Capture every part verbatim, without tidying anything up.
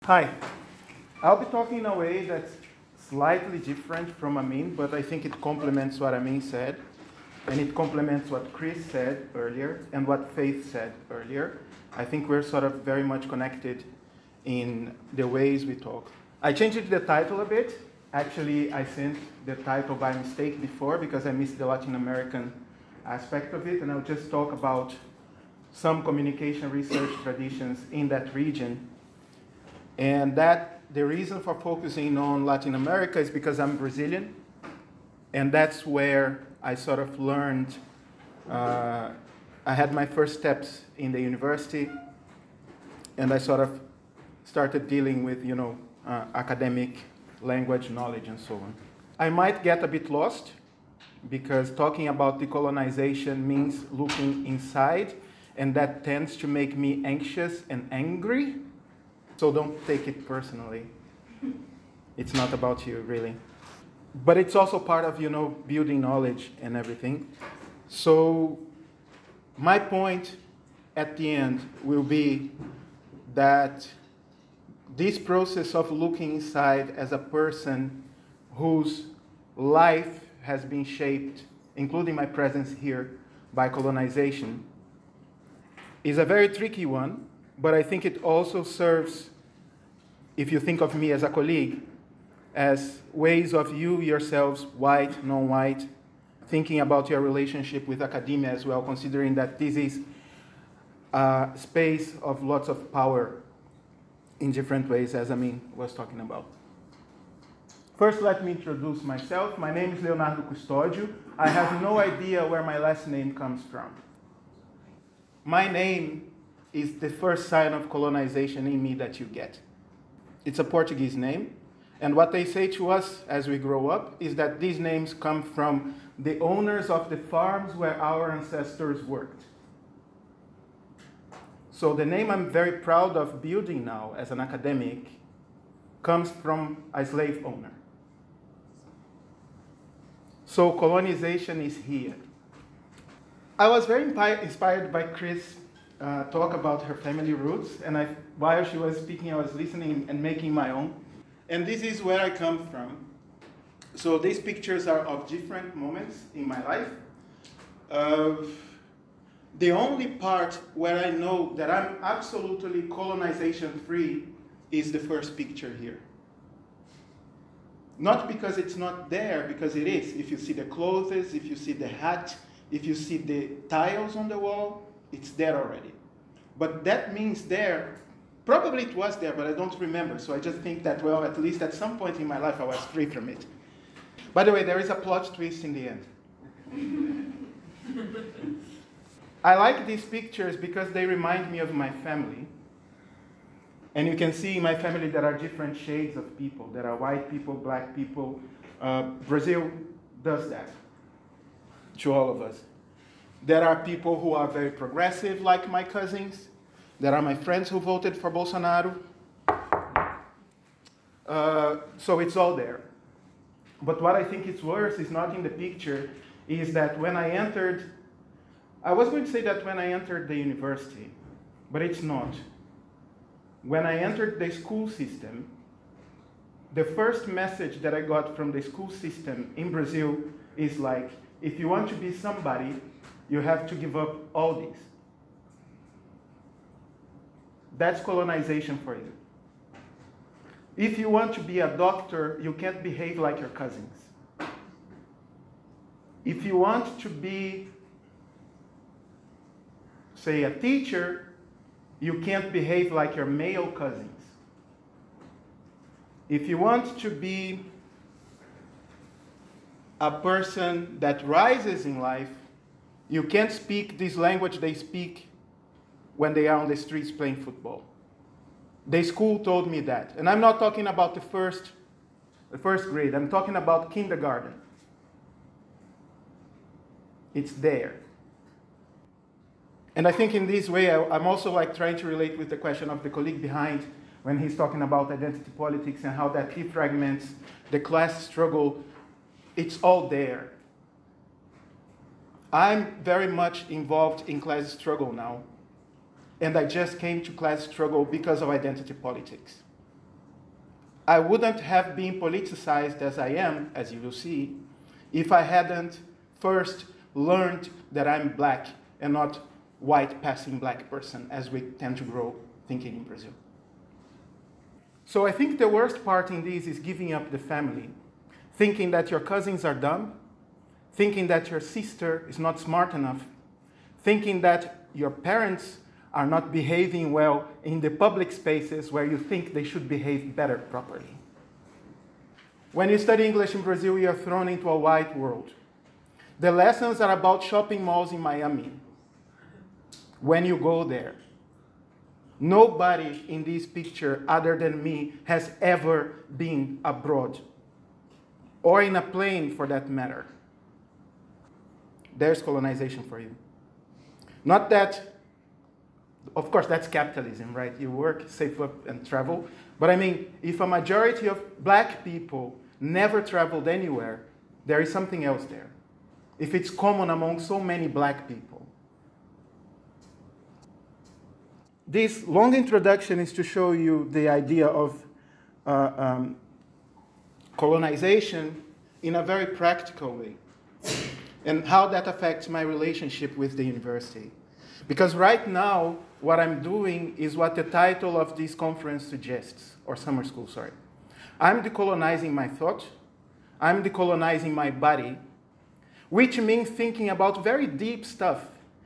Hi. I'll be talking in a way that's slightly different from Amin, but I think it complements what Amin said, and it complements what Chris said earlier, and what Faith said earlier. I think we're sort of very much connected in the ways we talk. I changed the title a bit. Actually, I sent the title by mistake before because I missed the Latin American aspect of it, and I'll just talk about some communication research traditions in that region. And that the reason for focusing on Latin America is because I'm Brazilian, and that's where I sort of learned, uh, I had my first steps in the university, and I sort of started dealing with, you know, uh, academic language knowledge and so on. I might get a bit lost, because talking about decolonization means looking inside, and that tends to make me anxious and angry. So don't take it personally. It's not about you, really. But it's also part of, you know, building knowledge and everything. So my point at the end will be that this process of looking inside as a person whose life has been shaped, including my presence here, by colonization, is a very tricky one. But I think it also serves, if you think of me as a colleague, as ways of you yourselves, white, non-white, thinking about your relationship with academia as well, considering that this is a space of lots of power in different ways, as Amin was talking about. First, let me introduce myself. My name is Leonardo Custódio. I have no idea where my last name comes from. My name is the first sign of colonization in me that you get. It's a Portuguese name, and what they say to us as we grow up is that these names come from the owners of the farms where our ancestors worked. So the name I'm very proud of building now as an academic comes from a slave owner. So colonization is here. I was very inspired by Chris' uh, talk about her family roots, and I, while she was speaking, I was listening and making my own. And this is where I come from. So these pictures are of different moments in my life. Uh, the only part where I know that I'm absolutely colonization-free is the first picture here. Not because it's not there, because it is. If you see the clothes, if you see the hat, if you see the tiles on the wall, it's there already. But that means there, probably it was there, but I don't remember. So I just think that, well, at least at some point in my life, I was free from it. By the way, there is a plot twist in the end. I like these pictures because they remind me of my family. And you can see in my family there are different shades of people. There are white people, black people. Uh, Brazil does that to all of us. There are people who are very progressive, like my cousins. There are my friends who voted for Bolsonaro. Uh, so it's all there. But what I think is worse is not in the picture, is that when I entered, I was going to say that when I entered the university, but it's not. When I entered the school system, the first message that I got from the school system in Brazil is like, if you want to be somebody, you have to give up all this. That's colonization for you. If you want to be a doctor, you can't behave like your cousins. If you want to be, say, a teacher, you can't behave like your male cousins. If you want to be a person that rises in life, you can't speak this language they speak when they are on the streets playing football. The school told me that. And I'm not talking about the first, the first grade. I'm talking about kindergarten. It's there. And I think in this way, I, I'm also like trying to relate with the question of the colleague behind when he's talking about identity politics and how that defragments the class struggle. It's all there. I'm very much involved in class struggle now. And I just came to class struggle because of identity politics. I wouldn't have been politicized as I am, as you will see, if I hadn't first learned that I'm black and not white passing black person, as we tend to grow thinking in Brazil. So I think the worst part in this is giving up the family, thinking that your cousins are dumb, thinking that your sister is not smart enough, thinking that your parents are not behaving well in the public spaces where you think they should behave better properly. When you study English in Brazil, you are thrown into a white world. The lessons are about shopping malls in Miami. When you go there, nobody in this picture other than me has ever been abroad, or in a plane for that matter. There's colonization for you. Not that, of course, that's capitalism, right? You work, save up, and travel. But I mean, if a majority of black people never traveled anywhere, there is something else there. If it's common among so many black people. This long introduction is to show you the idea of uh, um, colonization in a very practical way, and how that affects my relationship with the university. Because right now, what I'm doing is what the title of this conference suggests, or summer school, sorry. I'm decolonizing my thought, I'm decolonizing my body, which means thinking about very deep stuff.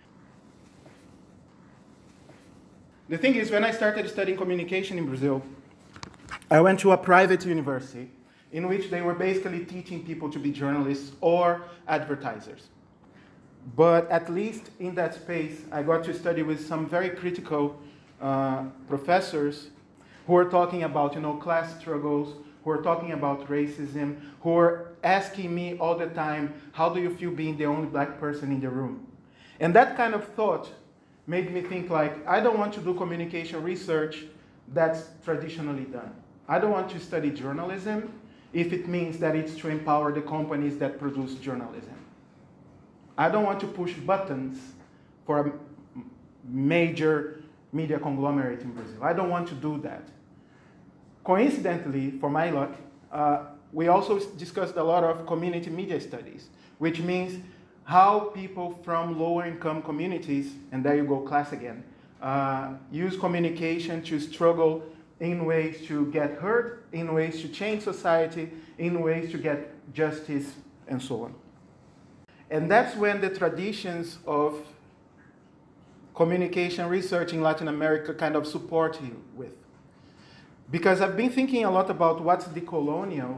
The thing is, when I started studying communication in Brazil, I went to a private university in which they were basically teaching people to be journalists or advertisers. But at least in that space, I got to study with some very critical uh, professors who are talking about, you know, class struggles, who are talking about racism, who are asking me all the time, how do you feel being the only black person in the room? And that kind of thought made me think like, I don't want to do communication research that's traditionally done. I don't want to study journalism if it means that it's to empower the companies that produce journalism. I don't want to push buttons for a major media conglomerate in Brazil. I don't want to do that. Coincidentally, for my luck, uh, we also discussed a lot of community media studies, which means how people from lower income communities, and there you go, class again, uh, use communication to struggle in ways to get heard, in ways to change society, in ways to get justice, and so on. And that's when the traditions of communication research in Latin America kind of support you with. Because I've been thinking a lot about what's decolonial,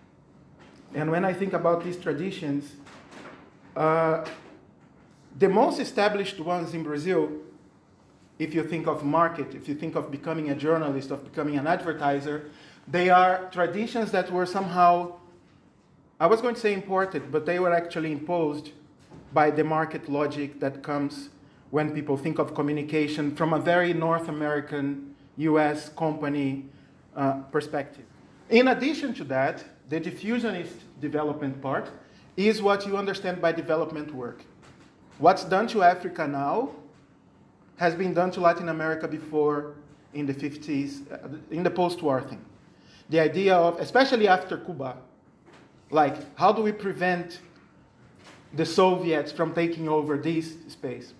and when I think about these traditions, uh, the most established ones in Brazil, if you think of market, if you think of becoming a journalist, of becoming an advertiser, they are traditions that were somehow, I was going to say imported, but they were actually imposed by the market logic that comes when people think of communication from a very North American, U S company uh, perspective. In addition to that, the diffusionist development part is what you understand by development work. What's done to Africa now has been done to Latin America before in the fifties, uh, in the post-war thing. The idea of, especially after Cuba, like, how do we prevent the Soviets from taking over this space?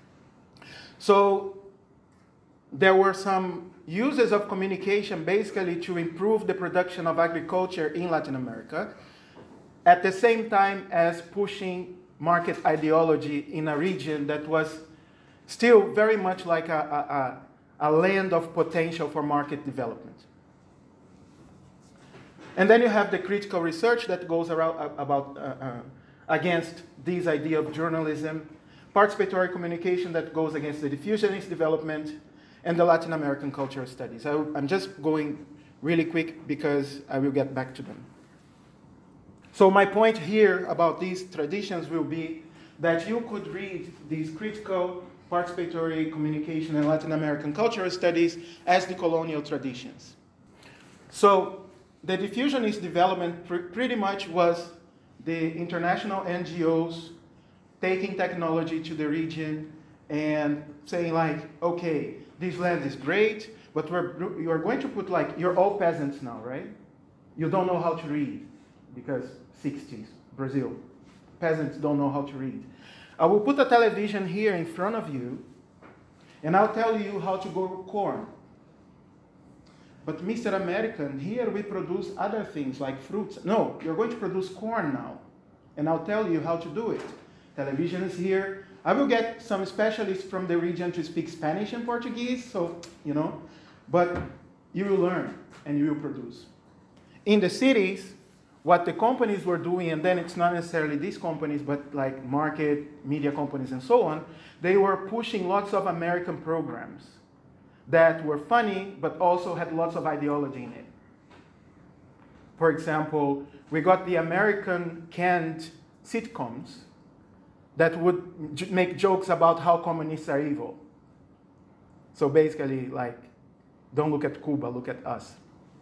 So there were some uses of communication basically to improve the production of agriculture in Latin America, at the same time as pushing market ideology in a region that was still very much like a, a, a land of potential for market development. And then you have the critical research that goes around about uh, uh, against this idea of journalism, participatory communication that goes against the diffusionist development, and the Latin American cultural studies. I, I'm just going really quick because I will get back to them. So my point here about these traditions will be that you could read these critical participatory communication and Latin American cultural studies as the colonial traditions. So the diffusionist development pr pretty much was the international N G Os taking technology to the region and saying like, okay, this land is great, but we're, you're going to put like, you're all peasants now, right? You don't know how to read, because sixties, Brazil. Peasants don't know how to read. I will put a television here in front of you, and I'll tell you how to grow corn. But Mister American, here we produce other things like fruits. No, you're going to produce corn now, and I'll tell you how to do it. Television is here. I will get some specialists from the region to speak Spanish and Portuguese, so, you know, but you will learn and you will produce. In the cities, what the companies were doing, and then it's not necessarily these companies, but like market, media companies, and so on, they were pushing lots of American programs that were funny, but also had lots of ideology in it. For example, we got the American canned sitcoms that would j- make jokes about how communists are evil. So basically, like, don't look at Cuba, look at us.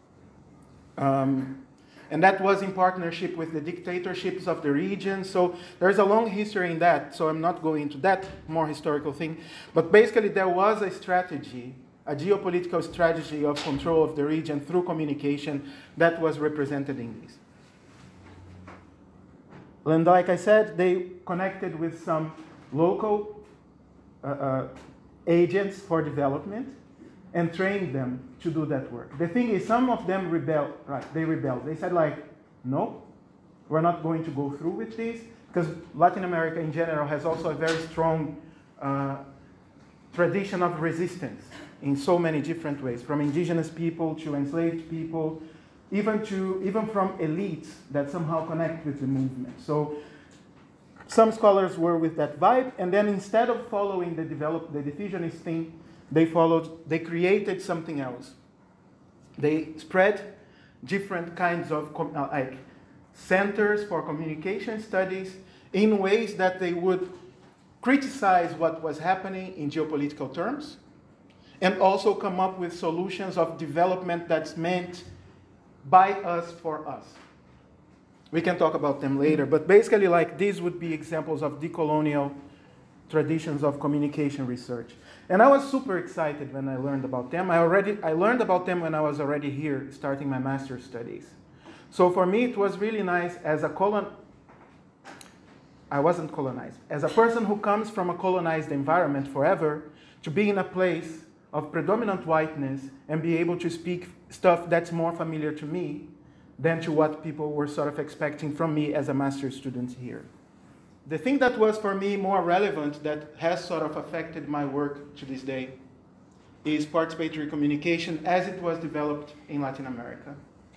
Um, and that was in partnership with the dictatorships of the region. So there's a long history in that, so I'm not going into that more historical thing. But basically, there was a strategy, a geopolitical strategy of control of the region through communication that was represented in these. And like I said, they connected with some local uh, uh, agents for development and trained them to do that work. The thing is, some of them rebelled, right? They rebelled. They said like, no, we're not going to go through with this, because Latin America in general has also a very strong uh, tradition of resistance in so many different ways, from indigenous people to enslaved people, even to even from elites that somehow connect with the movement. So some scholars were with that vibe, and then instead of following the develop the diffusionist thing, they followed, they created something else. They spread different kinds of uh, like centers for communication studies in ways that they would criticize what was happening in geopolitical terms, and also come up with solutions of development that's meant by us for us. We can talk about them later, but basically like these would be examples of decolonial traditions of communication research. And I was super excited when I learned about them. I already I learned about them when I was already here starting my master's studies. So for me it was really nice as a colon I wasn't colonized. As a person who comes from a colonized environment forever, to be in a place of predominant whiteness and be able to speak stuff that's more familiar to me than to what people were sort of expecting from me as a master's student here. The thing that was for me more relevant, that has sort of affected my work to this day, is participatory communication as it was developed in Latin America.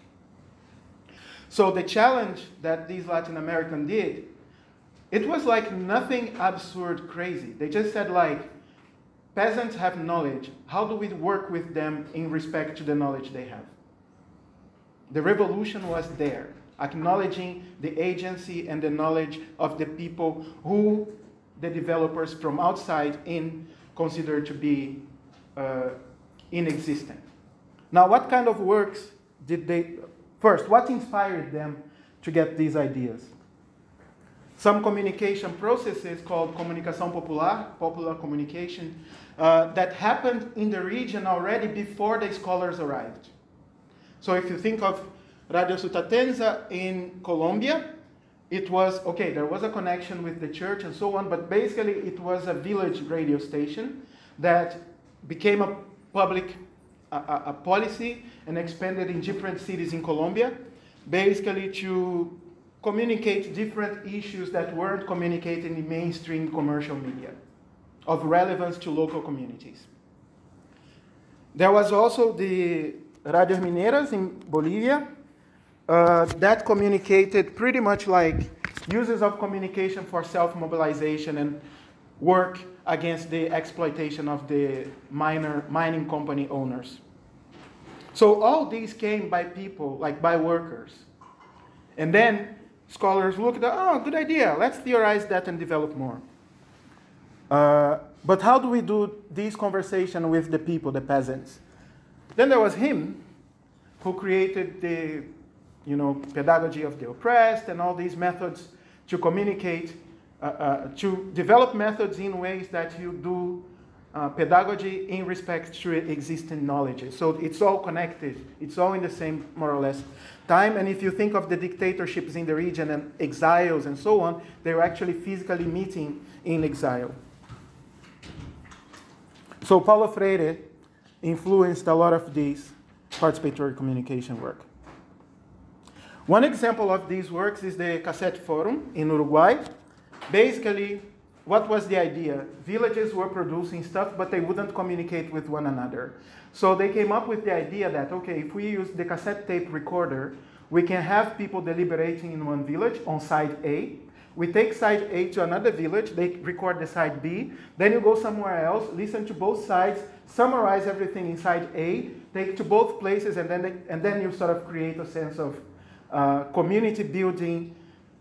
So the challenge that these Latin Americans did, it was like nothing absurd crazy. They just said like, peasants have knowledge. How do we work with them in respect to the knowledge they have? The revolution was there, acknowledging the agency and the knowledge of the people who the developers from outside in consider to be uh, inexistent. Now, what kind of works did they, first, what inspired them to get these ideas? Some communication processes called comunicação popular, popular communication, uh, that happened in the region already before the scholars arrived. So if you think of Radio Sutatenza in Colombia, it was, okay, there was a connection with the church and so on, but basically it was a village radio station that became a public a, a policy and expanded in different cities in Colombia, basically to communicate different issues that weren't communicated in mainstream commercial media of relevance to local communities. There was also the Radios Mineras in Bolivia uh, that communicated pretty much like uses of communication for self-mobilization and work against the exploitation of the miner, mining company owners. So all these came by people, like by workers. And then scholars looked at, oh, good idea, let's theorize that and develop more. Uh, but how do we do this conversation with the people, the peasants? Then there was him, who created the, you know, pedagogy of the oppressed and all these methods to communicate, uh, uh, to develop methods in ways that you do uh, pedagogy in respect to existing knowledge. So it's all connected. It's all in the same, more or less, time. And if you think of the dictatorships in the region and exiles and so on, they were actually physically meeting in exile. So Paulo Freire influenced a lot of this participatory communication work. One example of these works is the Cassette Forum in Uruguay. Basically, what was the idea? Villages were producing stuff, but they wouldn't communicate with one another. So they came up with the idea that, okay, if we use the cassette tape recorder, we can have people deliberating in one village on side A. We take side A to another village, they record the side B, then you go somewhere else, listen to both sides, summarize everything in side A, take to both places, and then, they, and then you sort of create a sense of uh, community building,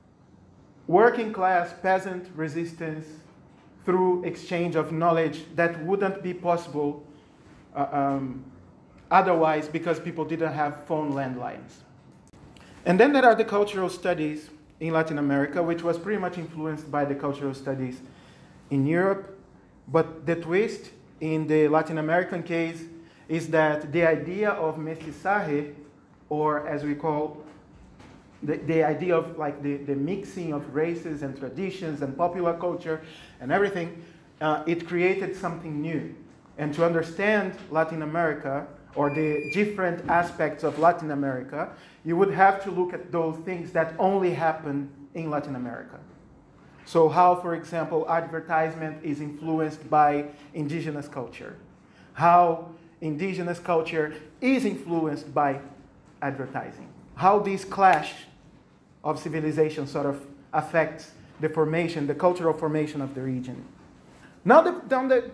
working class, peasant resistance through exchange of knowledge that wouldn't be possible uh, um, otherwise because people didn't have phone landlines. And then there are the cultural studies in Latin America, which was pretty much influenced by the cultural studies in Europe. But the twist in the Latin American case is that the idea of mestizaje, or as we call the, the idea of like the, the mixing of races and traditions and popular culture and everything, uh, it created something new. And to understand Latin America, or the different aspects of Latin America, you would have to look at those things that only happen in Latin America. So how, for example, advertisement is influenced by indigenous culture. How indigenous culture is influenced by advertising. How this clash of civilization sort of affects the formation, the cultural formation of the region. Now the, down the,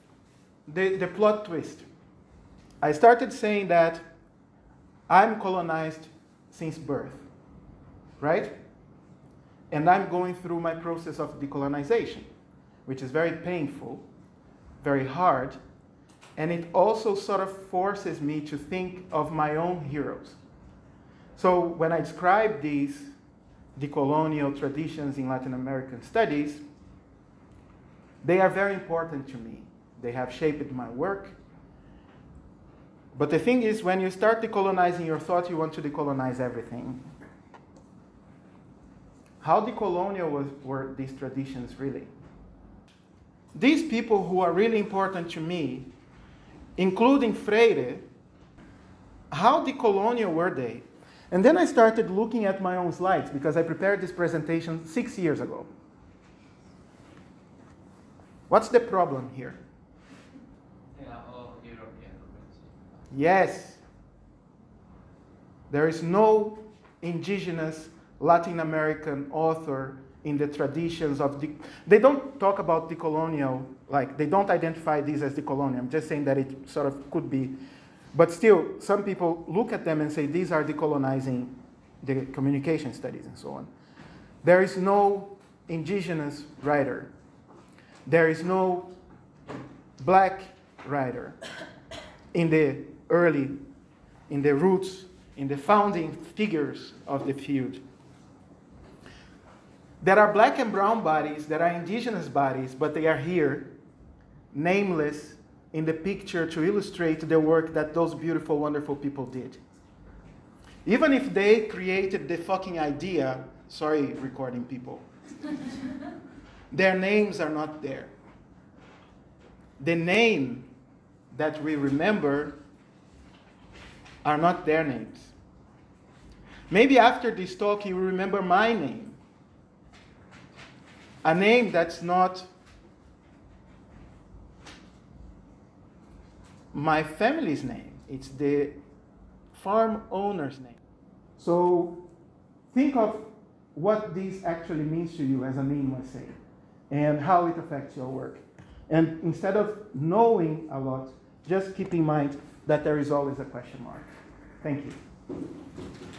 the, the plot twist. I started saying that I'm colonized since birth, right? And I'm going through my process of decolonization, which is very painful, very hard, and it also sort of forces me to think of my own heroes. So when I describe these decolonial traditions in Latin American studies, they are very important to me. They have shaped my work. But the thing is, when you start decolonizing your thought, you want to decolonize everything. How decolonial was, were these traditions really? These people who are really important to me, including Freire, how decolonial were they? And then I started looking at my own slides, because I prepared this presentation six years ago. What's the problem here? Yes, there is no indigenous Latin American author in the traditions of the, they don't talk about decolonial, like they don't identify these as decolonial. I'm just saying that it sort of could be, but still some people look at them and say these are decolonizing the communication studies and so on. There is no indigenous writer. There is no black writer in the early, in the roots, in the founding figures of the field. There are black and brown bodies, there are indigenous bodies, but they are here, nameless, in the picture to illustrate the work that those beautiful, wonderful people did. Even if they created the fucking idea, sorry, recording people, their names are not there. The name that we remember are not their names. Maybe after this talk you will remember my name. A name that's not my family's name. It's the farm owner's name. So think of what this actually means to you as a name, let's say, and how it affects your work. And instead of knowing a lot, just keep in mind that there is always a question mark. Thank you.